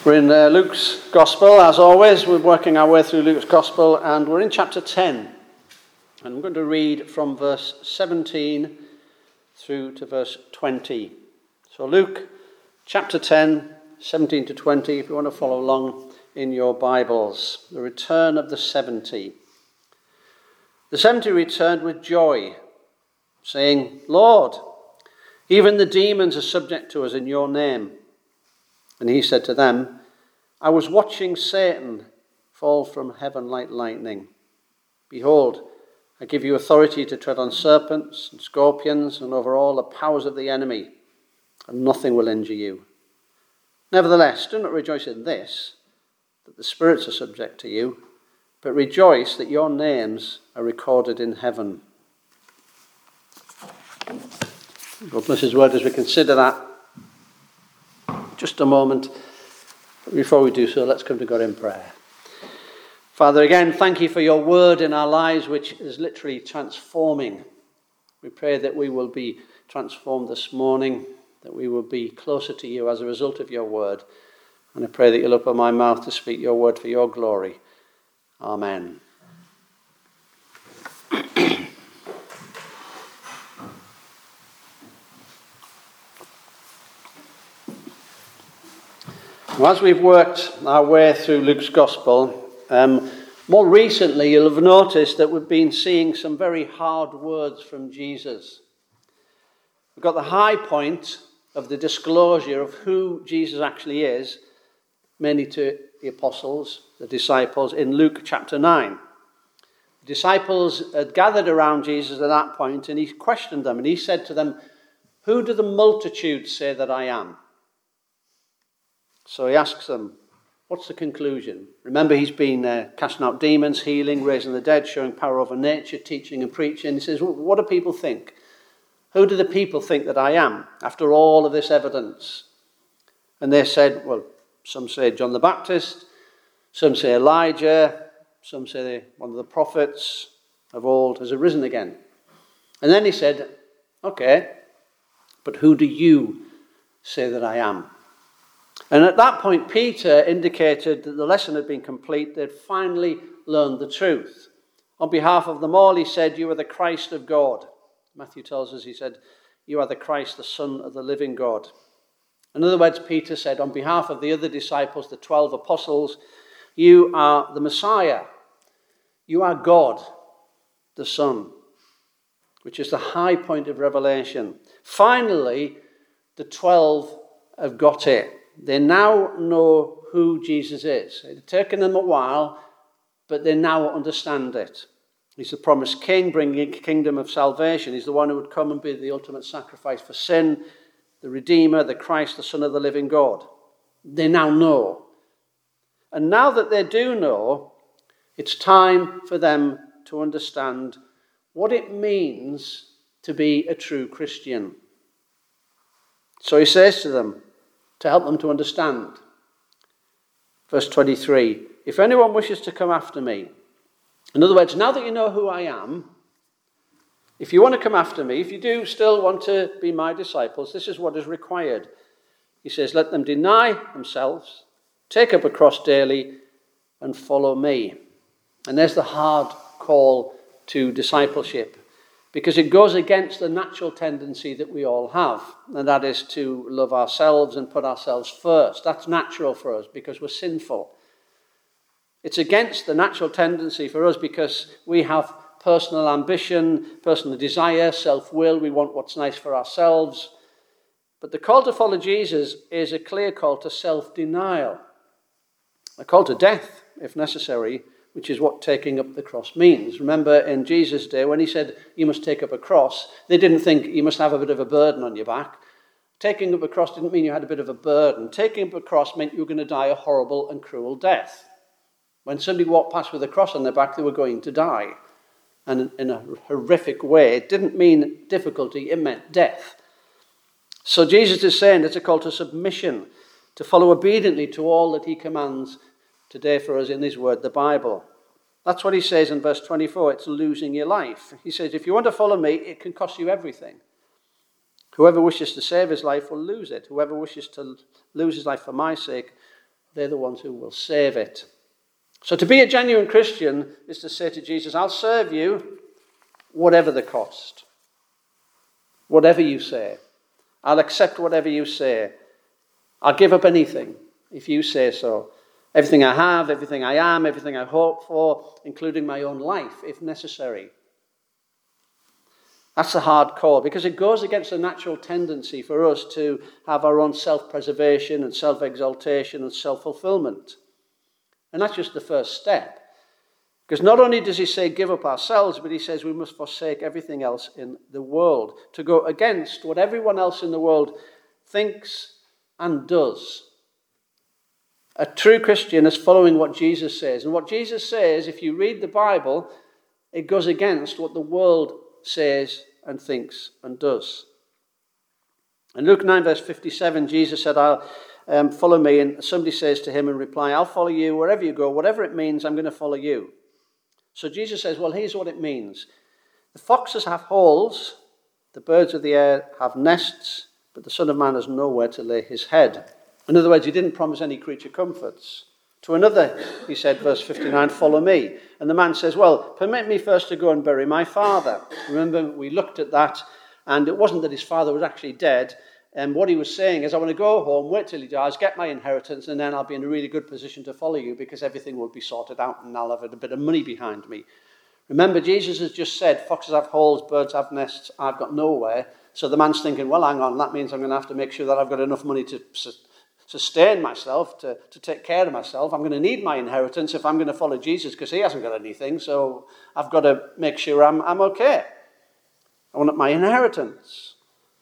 We're in Luke's Gospel, as always. We're working our way through Luke's Gospel, and we're in chapter 10. And I'm going to read from verse 17 through to verse 20. So Luke chapter 10, 17 to 20, if you want to follow along in your Bibles. The return of the 70. The 70 returned with joy, saying, "Lord, even the demons are subject to us in your name." And he said to them, "I was watching Satan fall from heaven like lightning. Behold, I give you authority to tread on serpents and scorpions and over all the powers of the enemy, and nothing will injure you. Nevertheless, do not rejoice in this, that the spirits are subject to you, but rejoice that your names are recorded in heaven." God bless his word as we consider that. Just a moment. But before we do so, let's come to God in prayer. Father, again, thank you for your word in our lives, which is literally transforming. We pray that we will be transformed this morning, that we will be closer to you as a result of your word. And I pray that you'll open my mouth to speak your word for your glory. Amen. As we've worked our way through Luke's Gospel, more recently you'll have noticed that we've been seeing some very hard words from Jesus. We've got the high point of the disclosure of who Jesus actually is, mainly to the apostles, the disciples, in Luke chapter 9. The disciples had gathered around Jesus at that point, and he questioned them, and he said to them, "Who do the multitudes say that I am?" So he asks them, what's the conclusion? Remember, he's been casting out demons, healing, raising the dead, showing power over nature, teaching and preaching. He says, well, what do people think? Who do the people think that I am after all of this evidence? And they said, well, some say John the Baptist, some say Elijah, some say one of the prophets of old has arisen again. And then he said, okay, but who do you say that I am? And at that point, Peter indicated that the lesson had been complete. They'd finally learned the truth. On behalf of them all, he said, "You are the Christ of God." Matthew tells us, he said, "You are the Christ, the Son of the living God." In other words, Peter said, on behalf of the other disciples, the 12 apostles, "You are the Messiah. You are God, the Son," which is the high point of revelation. Finally, the 12 have got it. They now know who Jesus is. It had taken them a while, but they now understand it. He's the promised king, bringing a kingdom of salvation. He's the one who would come and be the ultimate sacrifice for sin, the Redeemer, the Christ, the Son of the living God. They now know. And now that they do know, it's time for them to understand what it means to be a true Christian. So he says to them, to help them to understand. Verse 23, "If anyone wishes to come after me," in other words, now that you know who I am, if you want to come after me, if you do still want to be my disciples, this is what is required. He says, "Let them deny themselves, take up a cross daily, and follow me." And there's the hard call to discipleship, because it goes against the natural tendency that we all have, and that is to love ourselves and put ourselves first. That's natural for us because we're sinful. It's against the natural tendency for us because we have personal ambition, personal desire, self-will. We want what's nice for ourselves. But the call to follow Jesus is a clear call to self-denial, a call to death, if necessary, which is what taking up the cross means. Remember, in Jesus' day, when he said, "You must take up a cross," they didn't think you must have a bit of a burden on your back. Taking up a cross didn't mean you had a bit of a burden. Taking up a cross meant you were going to die a horrible and cruel death. When somebody walked past with a cross on their back, they were going to die. And in a horrific way. It didn't mean difficulty, it meant death. So Jesus is saying it's a call to submission, to follow obediently to all that he commands today for us in his word, the Bible. That's what he says in verse 24. It's losing your life. He says, if you want to follow me, it can cost you everything. Whoever wishes to save his life will lose it. Whoever wishes to lose his life for my sake they're the ones who will save it. So to be a genuine Christian is to say to Jesus, I'll serve you whatever the cost. Whatever you say. I'll accept whatever you say. I'll give up anything if you say so. Everything I have, everything I am, everything I hope for, including my own life, if necessary. That's a hard call because it goes against the natural tendency for us to have our own self-preservation and self-exaltation and self-fulfillment. And that's just the first step. Because not only does he say give up ourselves, but he says we must forsake everything else in the world, to go against what everyone else in the world thinks and does. A true Christian is following what Jesus says. And what Jesus says, if you read the Bible, it goes against what the world says and thinks and does. In Luke 9 verse 57, Jesus said, follow me. And somebody says to him in reply, I'll follow you wherever you go. Whatever it means, I'm going to follow you. So Jesus says, well, here's what it means. The foxes have holes, the birds of the air have nests, but the Son of Man has nowhere to lay his head. In other words, he didn't promise any creature comforts. To another, he said, verse 59, follow me. And the man says, well, permit me first to go and bury my father. Remember, we looked at that, and it wasn't that his father was actually dead. And what he was saying is, I want to go home, wait till he dies, get my inheritance, and then I'll be in a really good position to follow you because everything will be sorted out and I'll have a bit of money behind me. Remember, Jesus has just said, foxes have holes, birds have nests, I've got nowhere. So the man's thinking, well, hang on, that means I'm going to have to make sure that I've got enough money to sustain myself, to take care of myself. I'm going to need my inheritance if I'm going to follow Jesus because he hasn't got anything. So I've got to make sure I'm okay. I want my inheritance.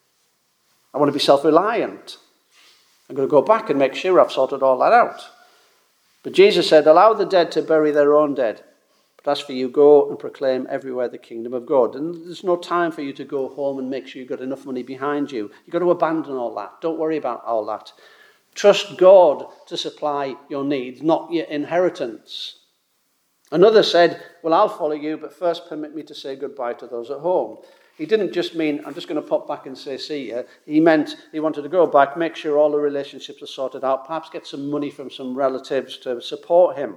I want to be self-reliant. I'm going to go back and make sure I've sorted all that out. But Jesus said, allow the dead to bury their own dead. But as for you, go and proclaim everywhere the kingdom of God. And there's no time for you to go home and make sure you've got enough money behind you. You've got to abandon all that. Don't worry about all that. Trust God to supply your needs, not your inheritance. Another said, well, I'll follow you, but first permit me to say goodbye to those at home. He didn't just mean, I'm just going to pop back and say see you. He meant he wanted to go back, make sure all the relationships are sorted out, perhaps get some money from some relatives to support him.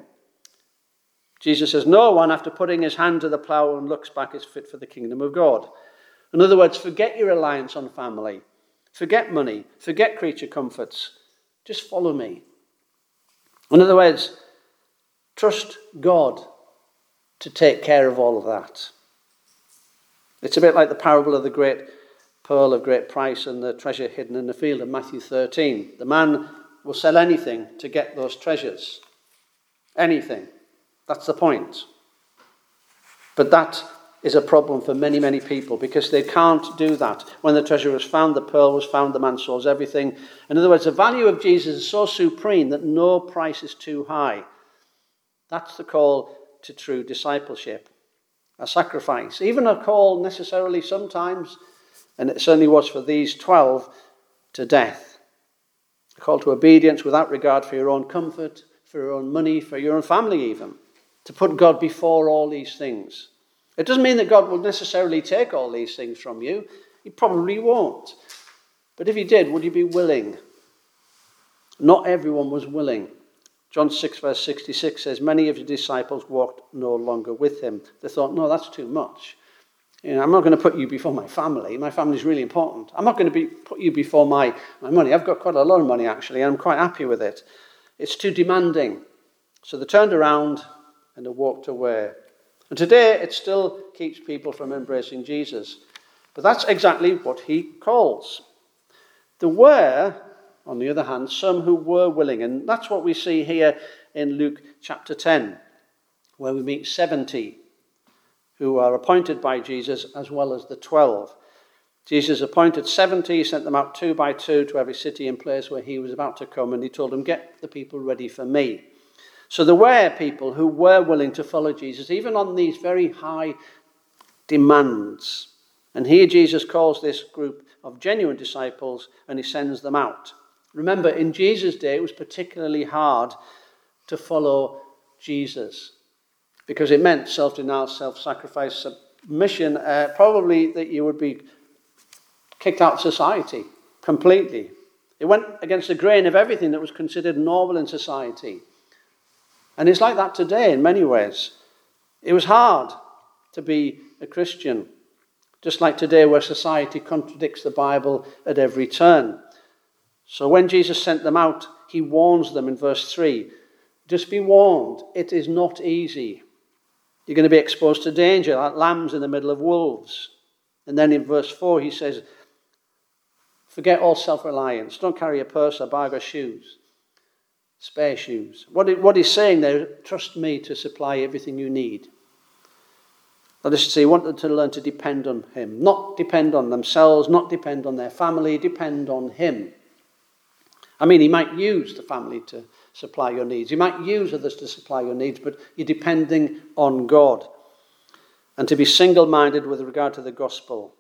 Jesus says, no one, after putting his hand to the plough and looks back, is fit for the kingdom of God. In other words, forget your reliance on family. Forget money. Forget creature comforts. Just follow me. In other words, trust God to take care of all of that. It's a bit like the parable of the great pearl of great price and the treasure hidden in the field in Matthew 13. The man will sell anything to get those treasures. Anything. That's the point. But that is a problem for many, many people because they can't do that. When the treasure was found, the pearl was found, the man sells everything. In other words, the value of Jesus is so supreme that no price is too high. That's the call to true discipleship. A sacrifice, even a call necessarily sometimes, and it certainly was for these 12, to death. A call to obedience without regard for your own comfort, for your own money, for your own family even. To put God before all these things. It doesn't mean that God will necessarily take all these things from you. He probably won't. But if he did, would you be willing? Not everyone was willing. John 6 verse 66 says, many of the disciples walked no longer with him. They thought, no, that's too much. I'm not going to put you before my family. My family is really important. I'm not going to put you before my money. I've got quite a lot of money, actually, and I'm quite happy with it. It's too demanding. So they turned around and they walked away. And today, it still keeps people from embracing Jesus. But that's exactly what he calls. There were, on the other hand, some who were willing. And that's what we see here in Luke chapter 10, where we meet 70 who are appointed by Jesus as well as the 12. Jesus appointed 70, he sent them out 2 by 2 to every city and place where he was about to come, and he told them, get the people ready for me. So there were people who were willing to follow Jesus, even on these very high demands. And here Jesus calls this group of genuine disciples and he sends them out. Remember, in Jesus' day, it was particularly hard to follow Jesus because it meant self-denial, self-sacrifice, submission, probably that you would be kicked out of society completely. It went against the grain of everything that was considered normal in society. And it's like that today in many ways. It was hard to be a Christian, just like today where society contradicts the Bible at every turn. So when Jesus sent them out, he warns them in verse 3. Just be warned, it is not easy. You're going to be exposed to danger like lambs in the middle of wolves. And then in verse 4 he says, forget all self-reliance. Don't carry a purse, a bag, or shoes. Spare shoes. What he's saying there, trust me to supply everything you need. That is to say, he wanted to learn to depend on him. Not depend on themselves, not depend on their family, depend on him. I mean, he might use the family to supply your needs. He might use others to supply your needs, but you're depending on God. And to be single-minded with regard to the gospel.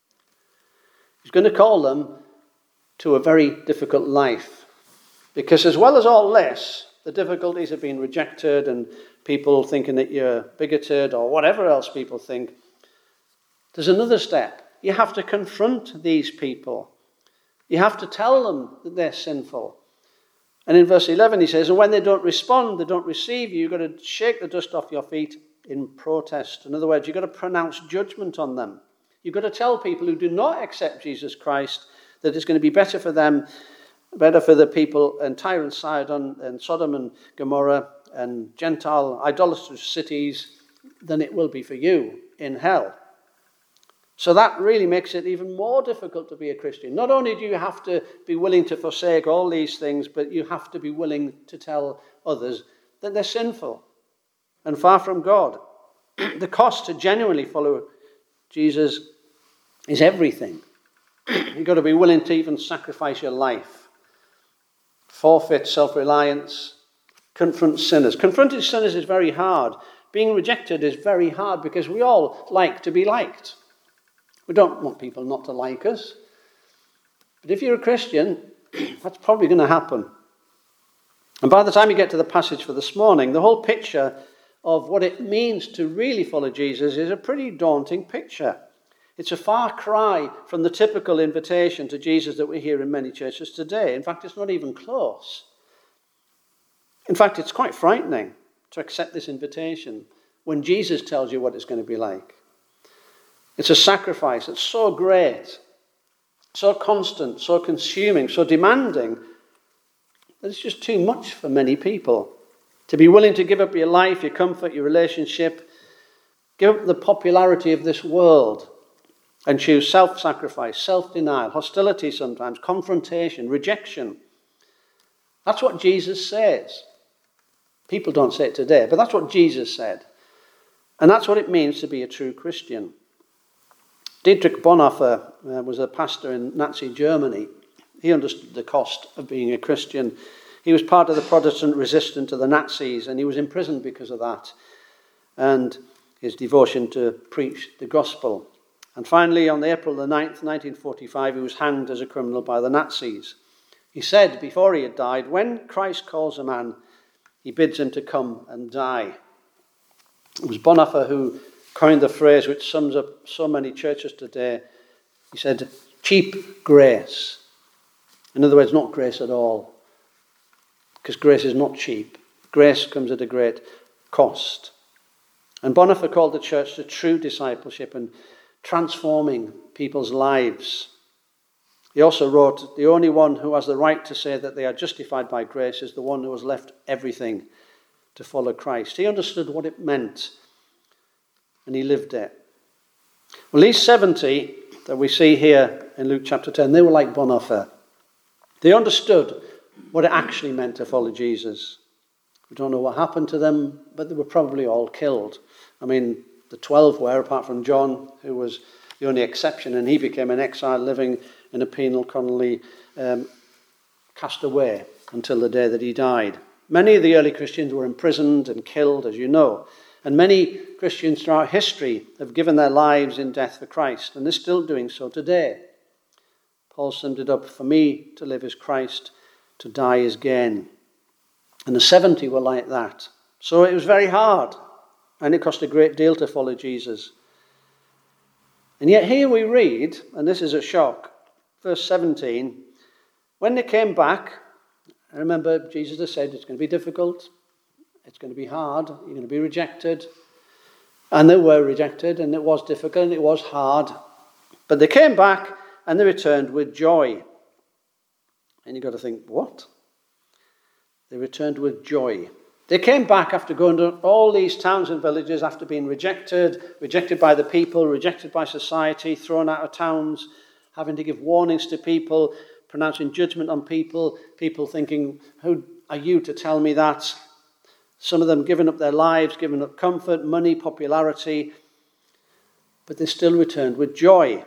He's going to call them to a very difficult life. Because as well as all this, the difficulties of being rejected and people thinking that you're bigoted or whatever else people think, there's another step. You have to confront these people. You have to tell them that they're sinful. And in verse 11 he says, and when they don't respond, they don't receive you, you've got to shake the dust off your feet in protest. In other words, you've got to pronounce judgment on them. You've got to tell people who do not accept Jesus Christ that it's going to be better for them, better for the people in Tyre and Sidon and Sodom and Gomorrah and Gentile idolatrous cities than it will be for you in hell. So that really makes it even more difficult to be a Christian. Not only do you have to be willing to forsake all these things, but you have to be willing to tell others that they're sinful and far from God. The cost to genuinely follow Jesus is everything. You've got to be willing to even sacrifice your life. Forfeit self-reliance. Confront sinners. Confronting sinners is very hard. Being rejected is very hard because we all like to be liked. We don't want people not to like us. But if you're a Christian, that's probably going to happen. And by the time you get to the passage for this morning, the whole picture of what it means to really follow Jesus is a pretty daunting picture. It's a far cry from the typical invitation to Jesus that we hear in many churches today. In fact, it's not even close. In fact, it's quite frightening to accept this invitation when Jesus tells you what it's going to be like. It's a sacrifice that's so great, so constant, so consuming, so demanding, that it's just too much for many people. To be willing to give up your life, your comfort, your relationship, give up the popularity of this world, and choose self-sacrifice, self-denial, hostility sometimes, confrontation, rejection. That's what Jesus says. People don't say it today, but that's what Jesus said. And that's what it means to be a true Christian. Dietrich Bonhoeffer was a pastor in Nazi Germany. He understood the cost of being a Christian. He was part of the Protestant resistance to the Nazis, and he was imprisoned because of that and his devotion to preach the gospel. And finally, on April the 9th, 1945, he was hanged as a criminal by the Nazis. He said, before he had died, when Christ calls a man, he bids him to come and die. It was Bonhoeffer who coined the phrase which sums up so many churches today. He said, cheap grace. In other words, not grace at all. Because grace is not cheap. Grace comes at a great cost. And Bonhoeffer called the church to true discipleship and transforming people's lives. He also wrote, the only one who has the right to say that they are justified by grace is the one who has left everything to follow Christ. He understood what it meant, and he lived it. Well, these 70 that we see here in Luke chapter 10, they were like Bonhoeffer. They understood what it actually meant to follow Jesus. We don't know what happened to them, but they were probably all killed. I mean, the 12 were, apart from John, who was the only exception, and he became an exile living in a penal colony, cast away until the day that he died. Many of the early Christians were imprisoned and killed, as you know. And many Christians throughout history have given their lives in death for Christ, and they're still doing so today. Paul summed it up, for me to live is Christ, to die is gain. And the 70 were like that. So it was very hard, and it cost a great deal to follow Jesus. And yet here we read, and this is a shock, verse 17, When they came back, I remember Jesus had said, it's going to be difficult, it's going to be hard, you're going to be rejected. And they were rejected, and it was difficult, and it was hard. But they came back, and they returned with joy. And you've got to think, what? They returned with joy. They came back after going to all these towns and villages, after being rejected by the people, rejected by society, thrown out of towns, having to give warnings to people, pronouncing judgment on people, people thinking, who are you to tell me that? Some of them giving up their lives, giving up comfort, money, popularity, but they still returned with joy.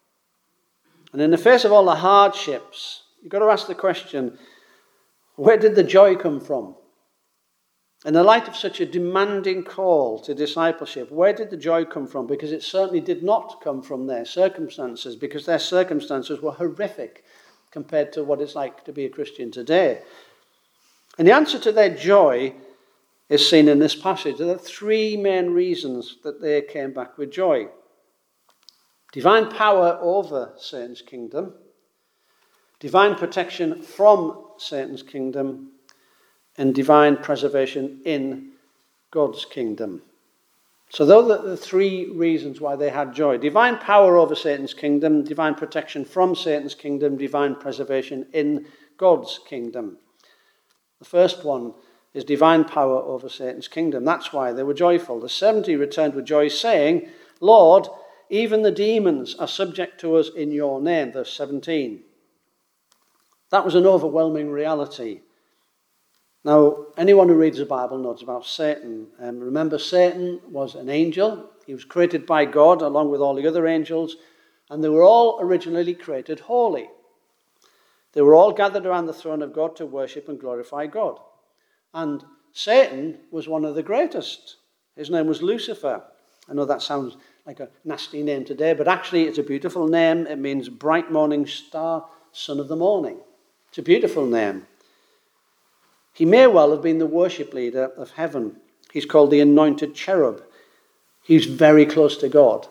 And in the face of all the hardships, you've got to ask the question, where did the joy come from? In the light of such a demanding call to discipleship, where did the joy come from? Because it certainly did not come from their circumstances, because their circumstances were horrific compared to what it's like to be a Christian today. And the answer to their joy is seen in this passage. There are three main reasons that they came back with joy. Divine power over Satan's kingdom, divine protection from Satan's kingdom, and divine preservation in God's kingdom. So those are the three reasons why they had joy. Divine power over Satan's kingdom, divine protection from Satan's kingdom, divine preservation in God's kingdom. The first one is divine power over Satan's kingdom. That's why they were joyful. The 70 returned with joy, saying, Lord, even the demons are subject to us in your name. Verse 17. That was an overwhelming reality. Now, anyone who reads the Bible knows about Satan. Remember, Satan was an angel. He was created by God along with all the other angels, and they were all originally created holy. They were all gathered around the throne of God to worship and glorify God. And Satan was one of the greatest. His name was Lucifer. I know that sounds like a nasty name today, but actually it's a beautiful name. It means bright morning star, son of the morning. It's a beautiful name. He may well have been the worship leader of heaven. He's called the anointed cherub. He's very close to God.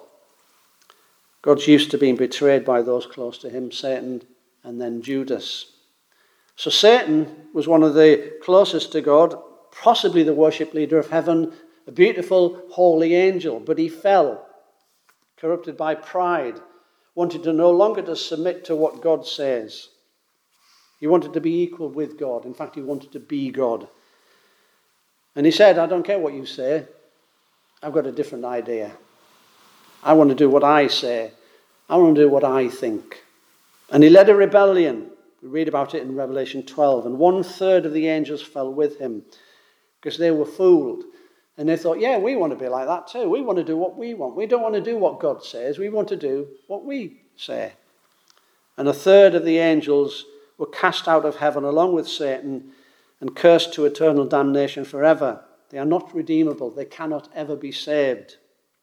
God's used to being betrayed by those close to him, Satan and then Judas. So Satan was one of the closest to God, possibly the worship leader of heaven, a beautiful, holy angel. But he fell, corrupted by pride, wanted to no longer to submit to what God says. He wanted to be equal with God. In fact, he wanted to be God. And he said, I don't care what you say. I've got a different idea. I want to do what I say. I want to do what I think. And he led a rebellion. We read about it in Revelation 12. And 1/3 of the angels fell with him because they were fooled. And they thought, yeah, we want to be like that too. We want to do what we want. We don't want to do what God says. We want to do what we say. And 1/3 of the angels were cast out of heaven along with Satan and cursed to eternal damnation forever. They are not redeemable. They cannot ever be saved.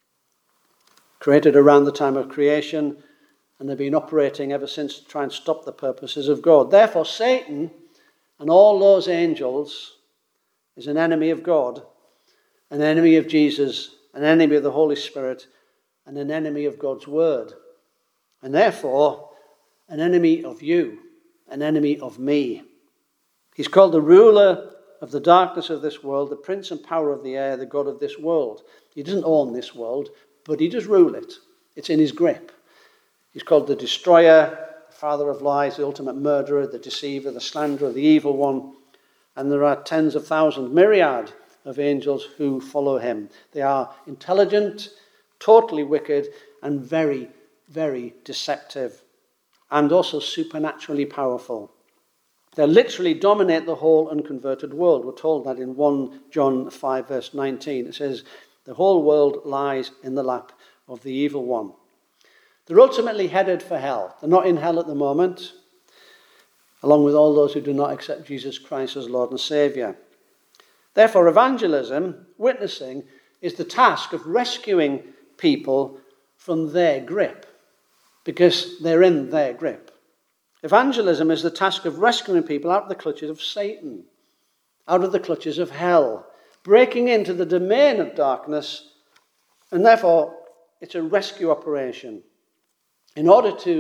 Created around the time of creation, and they've been operating ever since to try and stop the purposes of God. Therefore, Satan and all those angels is an enemy of God, an enemy of Jesus, an enemy of the Holy Spirit, and an enemy of God's word. And therefore, an enemy of you. An enemy of me. He's called the ruler of the darkness of this world, the prince and power of the air, the god of this world. He doesn't own this world, but he does rule it. It's in his grip. He's called the destroyer, the father of lies, the ultimate murderer, the deceiver, the slanderer, the evil one. And there are tens of thousands, myriad of angels who follow him. They are intelligent, totally wicked, and very, very deceptive. And also supernaturally powerful. They literally dominate the whole unconverted world. We're told that in 1 John 5 verse 19. It says, the whole world lies in the lap of the evil one. They're ultimately headed for hell. They're not in hell at the moment, along with all those who do not accept Jesus Christ as Lord and Saviour. Therefore, evangelism, witnessing, is the task of rescuing people from their grip. Because they're in their grip. Evangelism is the task of rescuing people out of the clutches of Satan, out of the clutches of hell, breaking into the domain of darkness, and therefore it's a rescue operation. In order to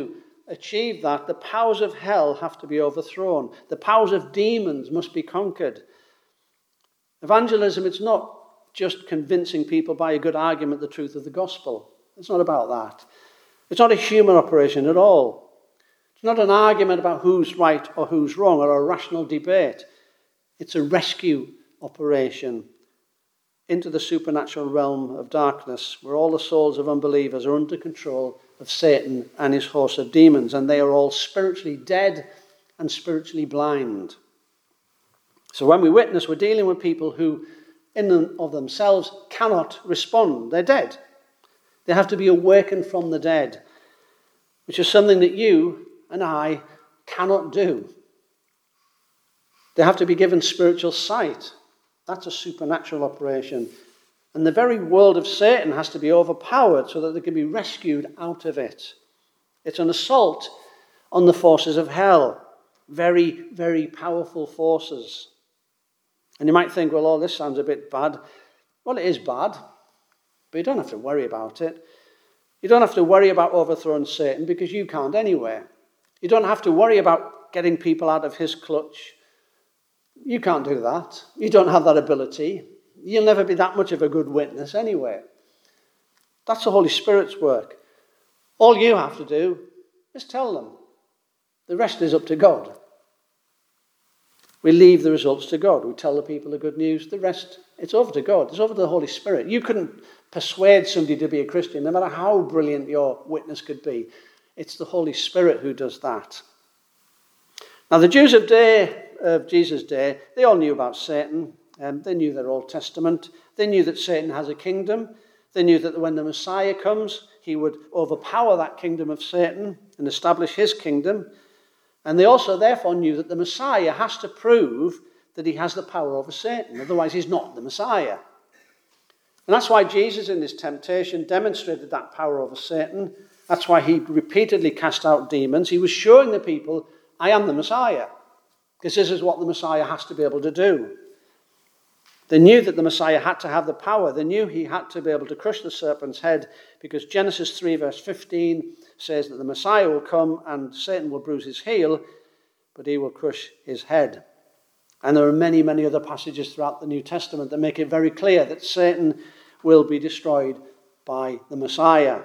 achieve that, the powers of hell have to be overthrown. The powers of demons must be conquered. Evangelism, it's not just convincing people by a good argument the truth of the gospel. It's not about that. It's not a human operation at all. It's not an argument about who's right or who's wrong or a rational debate. It's a rescue operation into the supernatural realm of darkness where all the souls of unbelievers are under control of Satan and his host of demons, and they are all spiritually dead and spiritually blind. So when we witness, we're dealing with people who in and of themselves cannot respond. They're dead. They have to be awakened from the dead, which is something that you and I cannot do. They have to be given spiritual sight. That's a supernatural operation. And the very world of Satan has to be overpowered so that they can be rescued out of it. It's an assault on the forces of hell. Very, very powerful forces. And you might think, well, oh, this sounds a bit bad. Well, it is bad, but you don't have to worry about it. You don't have to worry about overthrowing Satan because you can't anyway. You don't have to worry about getting people out of his clutch. You can't do that. You don't have that ability. You'll never be that much of a good witness anyway. That's the Holy Spirit's work. All you have to do is tell them. The rest is up to God. We leave the results to God. We tell the people the good news. The rest, it's over to God. It's over to the Holy Spirit. You couldn't persuade somebody to be a Christian, no matter how brilliant your witness could be. It's the Holy Spirit who does that. Now, the Jews of Jesus' day, they all knew about Satan. They knew their Old Testament. They knew that Satan has a kingdom. They knew that when the Messiah comes, he would overpower that kingdom of Satan and establish his kingdom. And they also therefore knew that the Messiah has to prove that he has the power over Satan. Otherwise, he's not the Messiah. And that's why Jesus in his temptation demonstrated that power over Satan. That's why he repeatedly cast out demons. He was showing the people, I am the Messiah. Because this is what the Messiah has to be able to do. They knew that the Messiah had to have the power. They knew he had to be able to crush the serpent's head because Genesis 3 verse 15 says that the Messiah will come and Satan will bruise his heel, but he will crush his head. And there are many, many other passages throughout the New Testament that make it very clear that Satan will be destroyed by the Messiah.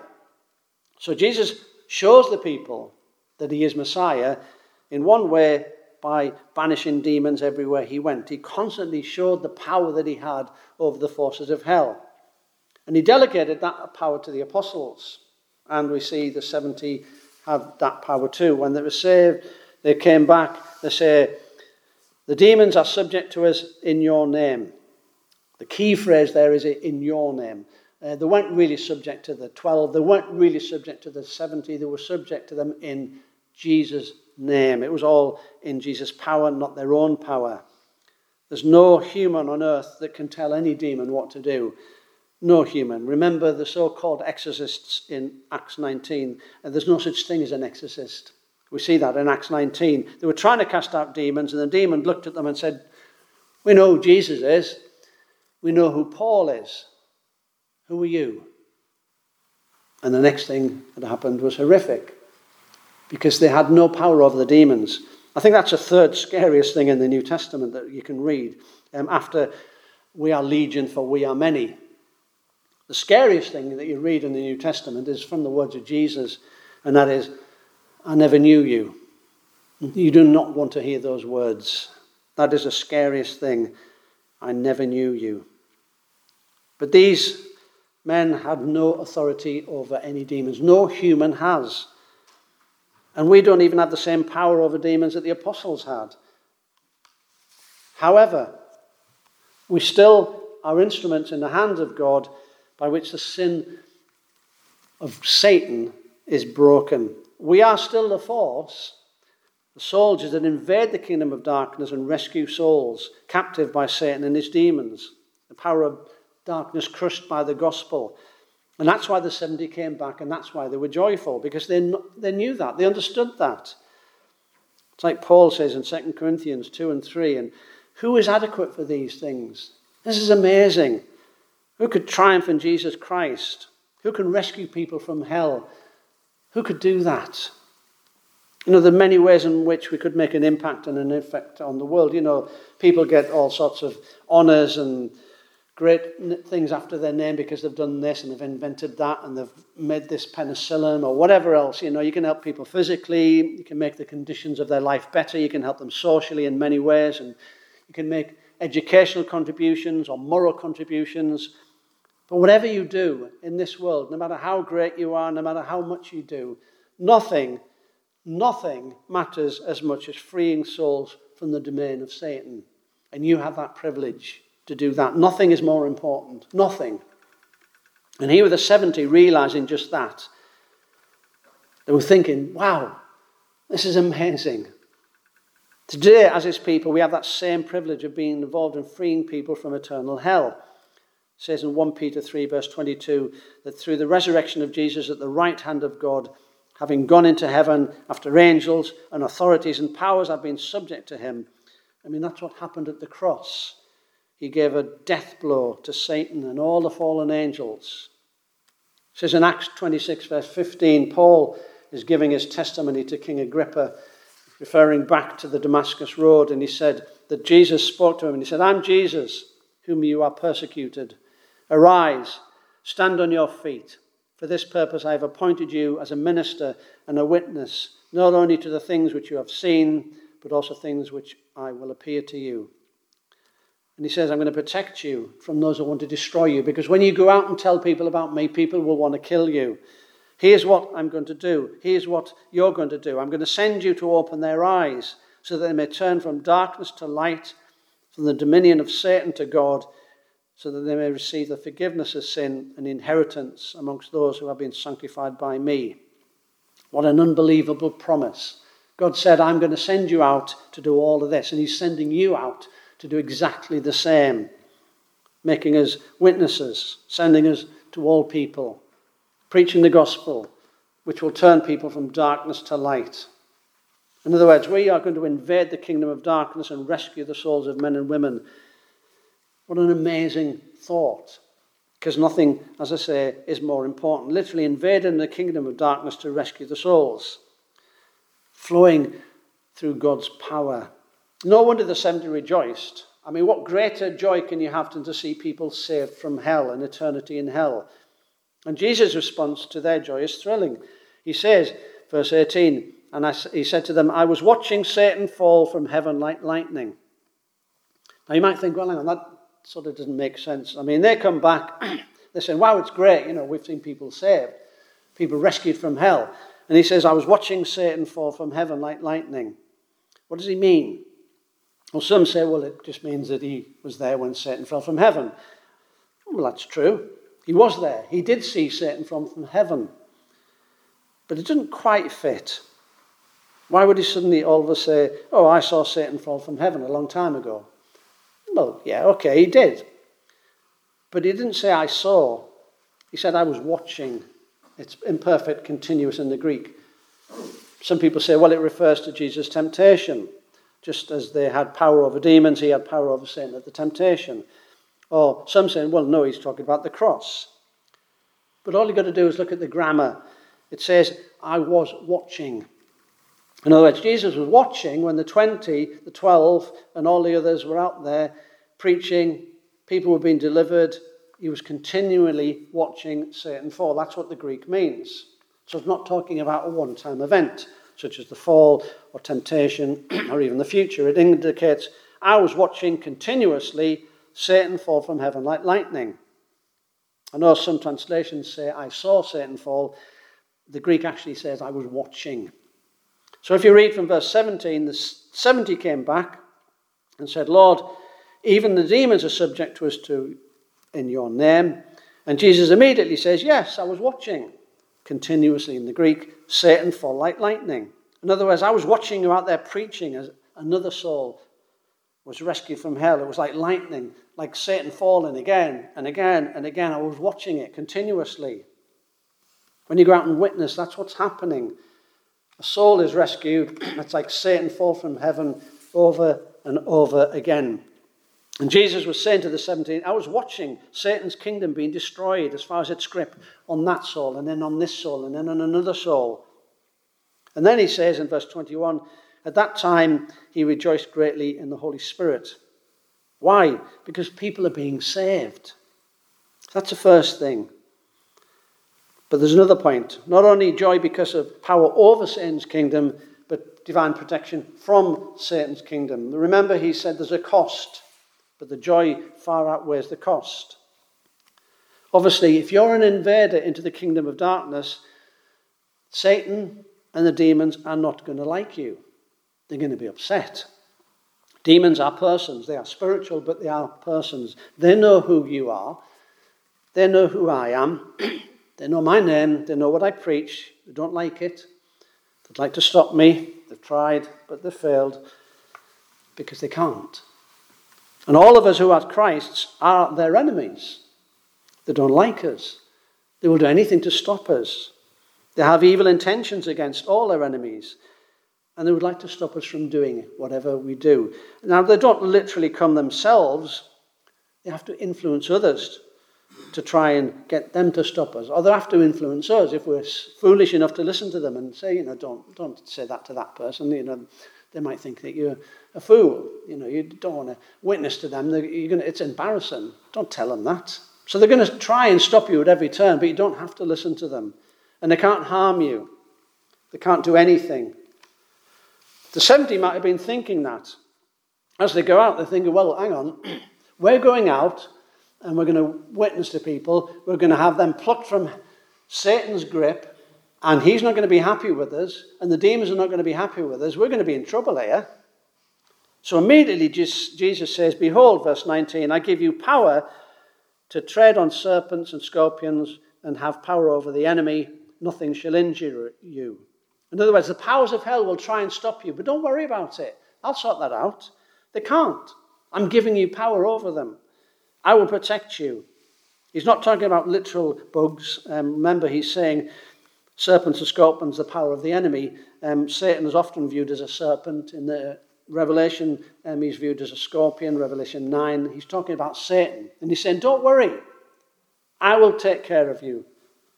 So Jesus shows the people that he is Messiah in one way by banishing demons everywhere he went. He constantly showed the power that he had over the forces of hell. And he delegated that power to the apostles. And we see the 70 have that power too. When they were saved, they came back, they say, the demons are subject to us in your name. The key phrase there is in your name. They weren't really subject to the 12. They weren't really subject to the 70. They were subject to them in Jesus' name. It was all in Jesus' power, not their own power. There's no human on earth that can tell any demon what to do. No human. Remember the so-called exorcists in Acts 19. And there's no such thing as an exorcist. We see that in Acts 19. They were trying to cast out demons, and the demon looked at them and said, we know who Jesus is. We know who Paul is. Who are you? And the next thing that happened was horrific, because they had no power over the demons. I think that's the third scariest thing in the New Testament that you can read. After we are legion, for we are many. The scariest thing that you read in the New Testament is from the words of Jesus, and that is, I never knew you. You do not want to hear those words. That is the scariest thing. I never knew you. But these men had no authority over any demons. No human has. And we don't even have the same power over demons that the apostles had. However, we still are instruments in the hands of God by which the sin of Satan is broken. We are still the force, the soldiers that invade the kingdom of darkness and rescue souls captive by Satan and his demons. The power of darkness crushed by the gospel. And that's why the 70 came back, and that's why they were joyful, because they knew that. They understood that. It's like Paul says in 2 Corinthians 2 and 3, and who is adequate for these things? This is amazing. Who could triumph in Jesus Christ? Who can rescue people from hell? Who could do that? There are many ways in which we could make an impact and an effect on the world. People get all sorts of honours and great things after their name because they've done this and they've invented that and they've made this penicillin or whatever else. You can help people physically, you can make the conditions of their life better, you can help them socially in many ways, and you can make educational contributions or moral contributions. But whatever you do in this world, no matter how great you are, no matter how much you do, nothing matters as much as freeing souls from the domain of Satan. And you have that privilege to do that. Nothing is more important. Nothing. And here were the 70 realizing just that. They were thinking, wow, this is amazing. Today, as his people, we have that same privilege of being involved in freeing people from eternal hell. It says in 1 Peter 3, verse 22, that through the resurrection of Jesus at the right hand of God, having gone into heaven after angels and authorities and powers have been subject to him. That's what happened at the cross. He gave a death blow to Satan and all the fallen angels. It says in Acts 26, verse 15, Paul is giving his testimony to King Agrippa, referring back to the Damascus road, and he said that Jesus spoke to him, and he said, I'm Jesus, whom you are persecuted. Arise, stand on your feet. For this purpose I have appointed you as a minister and a witness, not only to the things which you have seen, but also things which I will appear to you. And he says, I'm going to protect you from those who want to destroy you, because when you go out and tell people about me, people will want to kill you. Here's what I'm going to do. Here's what you're going to do. I'm going to send you to open their eyes so that they may turn from darkness to light, from the dominion of Satan to God, so that they may receive the forgiveness of sin and inheritance amongst those who have been sanctified by me. What an unbelievable promise. God said, I'm going to send you out to do all of this, and he's sending you out to do exactly the same, making us witnesses, sending us to all people, preaching the gospel, which will turn people from darkness to light. In other words, we are going to invade the kingdom of darkness and rescue the souls of men and women. What an amazing thought, because nothing, as I say, is more important. Literally invading the kingdom of darkness to rescue the souls, flowing through God's power. No wonder the 70 rejoiced. What greater joy can you have than to see people saved from hell and eternity in hell? And Jesus' response to their joy is thrilling. He says, verse 18, he said to them, I was watching Satan fall from heaven like lightning. Now you might think, well, hang on, that sort of doesn't make sense. They come back, they're saying, wow, it's great. We've seen people saved, people rescued from hell. And he says, I was watching Satan fall from heaven like lightning. What does he mean? Well, some say, well, it just means that he was there when Satan fell from heaven. Well, that's true. He was there. He did see Satan from heaven. But it doesn't quite fit. Why would he suddenly all of us say, oh, I saw Satan fall from heaven a long time ago? Well, yeah, okay, he did. But he didn't say I saw. He said I was watching. It's imperfect continuous in the Greek. Some people say, well, it refers to Jesus' temptation. Just as they had power over demons, he had power over Satan at the temptation. Or some saying, well, no, he's talking about the cross. But all you've got to do is look at the grammar. It says, I was watching. In other words, Jesus was watching when the 12, and all the others were out there preaching. People were being delivered. He was continually watching Satan fall. That's what the Greek means. So it's not talking about a one-time event, such as the fall or temptation or even the future. It indicates, I was watching continuously Satan fall from heaven like lightning. I know some translations say, I saw Satan fall. The Greek actually says, I was watching. So if you read from verse 17, the 70 came back and said, Lord, even the demons are subject to us in your name. And Jesus immediately says, yes, I was watching. Continuously in the Greek, Satan fall like lightning. In other words, I was watching you out there preaching as another soul was rescued from hell. It was like lightning, like Satan falling again and again and again. I was watching it continuously. When you go out and witness, that's what's happening. A soul is rescued. It's like Satan fall from heaven over and over again. And Jesus was saying to the 17, I was watching Satan's kingdom being destroyed as far as its grip on that soul, and then on this soul, and then on another soul. And then he says in verse 21, at that time he rejoiced greatly in the Holy Spirit. Why? Because people are being saved. That's the first thing. But there's another point. Not only joy because of power over Satan's kingdom, but divine protection from Satan's kingdom. Remember, he said there's a cost, but the joy far outweighs the cost. Obviously, if you're an invader into the kingdom of darkness, Satan and the demons are not going to like you. They're going to be upset. Demons are persons. They are spiritual, but they are persons. They know who you are. They know who I am. They know my name. They know what I preach. They don't like it. They'd like to stop me. They've tried, but they've failed because they can't. And all of us who are Christ's are their enemies. They don't like us. They will do anything to stop us. They have evil intentions against all their enemies. And they would like to stop us from doing whatever we do. Now, they don't literally come themselves. They have to influence others to try and get them to stop us. Or they have to influence us if we're foolish enough to listen to them and say, don't say that to that person. They might think that you're a fool. You don't want to witness to them. It's embarrassing. Don't tell them that. So they're going to try and stop you at every turn, but you don't have to listen to them. And they can't harm you. They can't do anything. The 70 might have been thinking that. As they go out, they're thinking, well, hang on. We're going out and we're going to witness to people. We're going to have them plucked from Satan's grip, and he's not going to be happy with us, and the demons are not going to be happy with us. We're going to be in trouble here. So immediately Jesus says, behold, verse 19, I give you power to tread on serpents and scorpions and have power over the enemy. Nothing shall injure you. In other words, the powers of hell will try and stop you, but don't worry about it. I'll sort that out. They can't. I'm giving you power over them. I will protect you. He's not talking about literal bugs. Remember, he's saying serpents and scorpions, the power of the enemy. Satan is often viewed as a serpent. In the Revelation, he's viewed as a scorpion. Revelation 9, he's talking about Satan. And he's saying, don't worry. I will take care of you.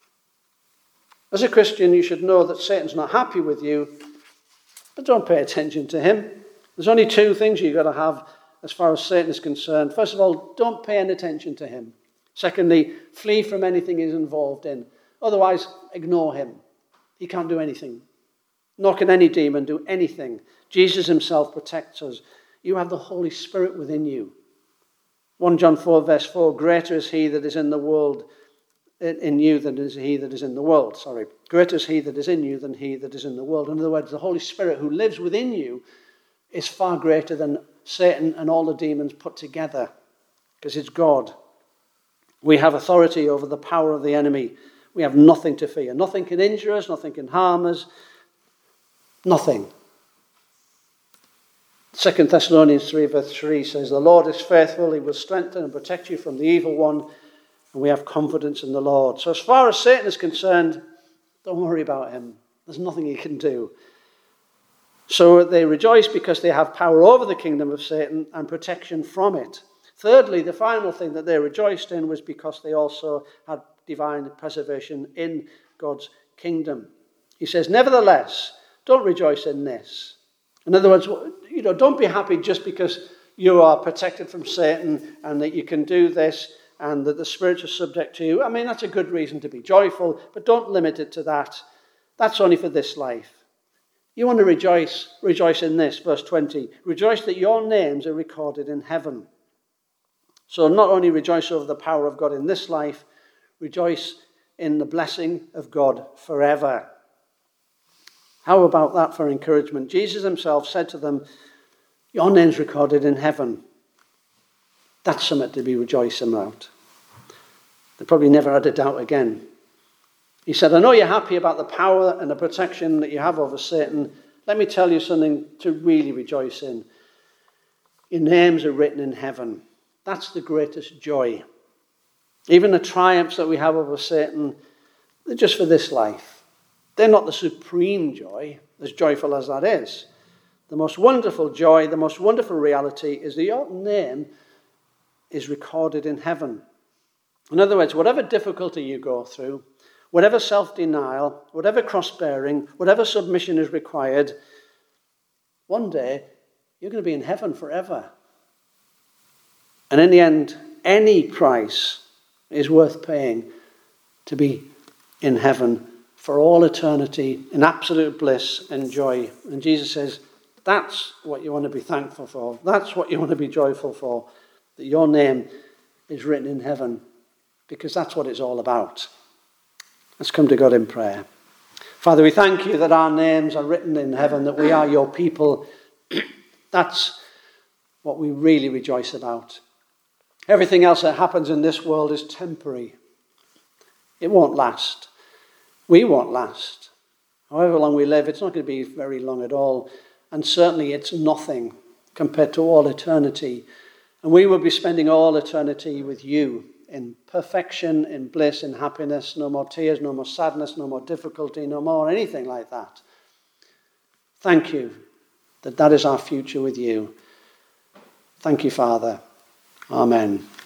As a Christian, you should know that Satan's not happy with you, but don't pay attention to him. There's only two things you've got to have as far as Satan is concerned. First of all, don't pay any attention to him. Secondly, flee from anything he's involved in. Otherwise, ignore him. He can't do anything. Nor can any demon do anything. Jesus himself protects us. You have the Holy Spirit within you. 1 John 4, verse 4, greater is he that is in the world, in you than is he that is in the world. Greater is he that is in you than he that is in the world. In other words, the Holy Spirit who lives within you is far greater than Satan and all the demons put together, because it's God. We have authority over the power of the enemy. We have nothing to fear. Nothing can injure us. Nothing can harm us. Nothing. 2 Thessalonians 3 verse 3 says, the Lord is faithful. He will strengthen and protect you from the evil one. And we have confidence in the Lord. So as far as Satan is concerned, don't worry about him. There's nothing he can do. So they rejoice because they have power over the kingdom of Satan and protection from it. Thirdly, the final thing that they rejoiced in was because they also had divine preservation in God's kingdom. He says, nevertheless, don't rejoice in this. In other words, don't be happy just because you are protected from Satan and that you can do this and that the Spirit is subject to you. I mean, that's a good reason to be joyful, but don't limit it to that. That's only for this life. You want to rejoice in this, verse 20. Rejoice that your names are recorded in heaven. So not only rejoice over the power of God in this life, rejoice in the blessing of God forever. How about that for encouragement? Jesus himself said to them, your name's recorded in heaven. That's something to be rejoicing about. They probably never had a doubt again. He said, I know you're happy about the power and the protection that you have over Satan. Let me tell you something to really rejoice in. Your names are written in heaven. That's the greatest joy. Even the triumphs that we have over Satan, they're just for this life. They're not the supreme joy, as joyful as that is. The most wonderful joy, the most wonderful reality is that your name is recorded in heaven. In other words, whatever difficulty you go through, whatever self-denial, whatever cross-bearing, whatever submission is required, one day you're going to be in heaven forever. And in the end, any price is worth paying to be in heaven for all eternity, in absolute bliss and joy. And Jesus says, that's what you want to be thankful for. That's what you want to be joyful for, that your name is written in heaven, because that's what it's all about. Let's come to God in prayer. Father, we thank you that our names are written in heaven, that we are your people. That's what we really rejoice about. Everything else that happens in this world is temporary. It won't last. We won't last. However long we live, it's not going to be very long at all. And certainly it's nothing compared to all eternity. And we will be spending all eternity with you in perfection, in bliss, in happiness. No more tears, no more sadness, no more difficulty, no more anything like that. Thank you that is our future with you. Thank you, Father. Amen.